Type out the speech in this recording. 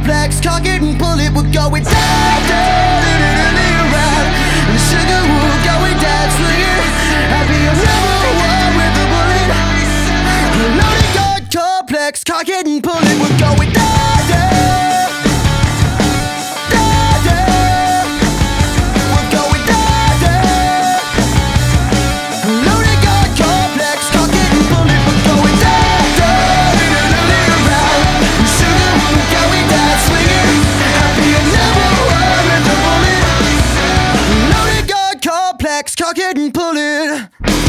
complex, cock it and pull it, we're going down, down, around. And the sugar will going down, swinging. I'll be a number one with the bullet. Loaded gun complex, cock it and pull it, we're going down, down. Down, down. We're going down, down. Loaded gun complex, cock it and pull it, we're going down, down, around. And sugar will going down, swinging. I'll be a number one with the bullet. Loaded gun complex, cock it and pull it.